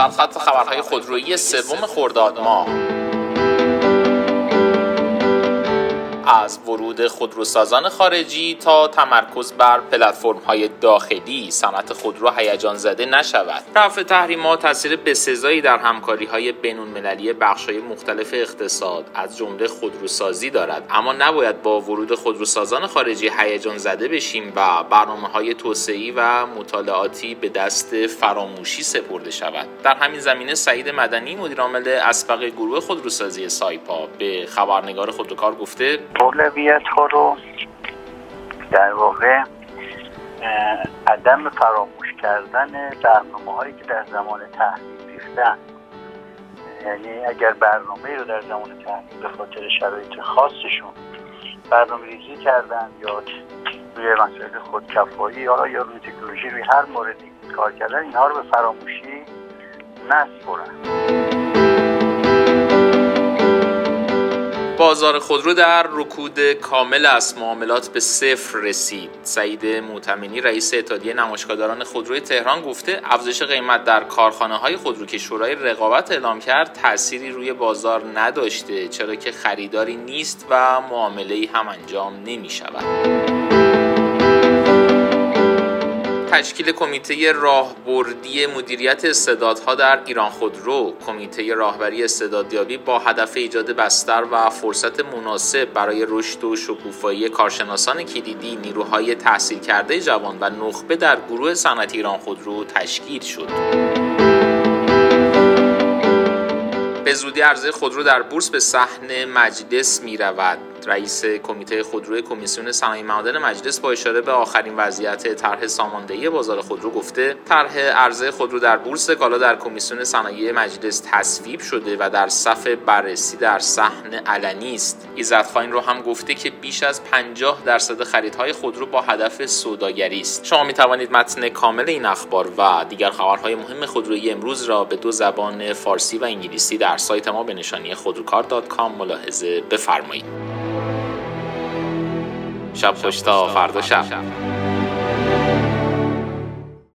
سرخط خبرهای خودرویی 3 خرداد ماه. از ورود خودروسازان خارجی تا تمرکز بر پلتفرم‌های داخلی، صنعت خودرو هیجان زده نشود. رفع تحریمات تاثیر بسزایی در همکاری‌های بین‌المللی بخش‌های مختلف اقتصاد از جمله خودروسازی دارد، اما نباید با ورود خودروسازان خارجی هیجان زده بشیم و برنامه‌های توسعه‌ای و مطالعاتی به دست فراموشی سپرده شود. در همین زمینه سعید مدنی، مدیرعامل اسبق گروه خودروسازی سایپا، به خبرنگار خودروکار گفته اولویت ها رو در واقع عدم فراموش کردن برنامه هایی که در زمان تحریم ریختن، یعنی اگر برنامه رو در زمان تحریم به خاطر شرایط خاصشون برنامه ریزی کردن یا روی مسائل خودکفایی یا روی تکنولوژی روی هر موردی کار کردن، اینها رو به فراموشی نسپرن. بازار خودرو در رکود کامل از معاملات به صفر رسید. سعید معتمنی، رئیس اتحادیه نمایشگاهداران خودروی تهران، گفته افزایش قیمت در کارخانه‌های خودرو که شورای رقابت اعلام کرد تأثیری روی بازار نداشته، چرا که خریداری نیست و معامله‌ای هم انجام نمی‌شود. تشکیل کمیته راهبردی مدیریت استعدادها در ایران خودرو. کمیته راهبری استعدادیابی با هدف ایجاد بستر و فرصت مناسب برای رشد و شکوفایی کارشناسان کلیدی، نیروهای تحصیل کرده جوان و نخبه در گروه صنعتی ایران خودرو تشکیل شد. به زودی عرضه خودرو در بورس به صحن مجلس می رود. رئیس کمیته خودروی کمیسیون صنایع معادن مجلس با اشاره به آخرین وضعیت طرح ساماندهی بازار خودرو گفته طرح عرضه خودرو در بورس کالا در کمیسیون صنایع مجلس تصویب شده و در صف بررسی در صحن علنی است. ایزدخان رو هم گفته که بیش از 50% خریدهای خودرو با هدف سوداگری است. شما می توانید متن کامل این اخبار و دیگر خبرهای مهم خودرویی امروز را به 2 زبان فارسی و انگلیسی در سایت ما به نشانی خودروکار.com ملاحظه بفرمایید. شب خوش تا فردا شب.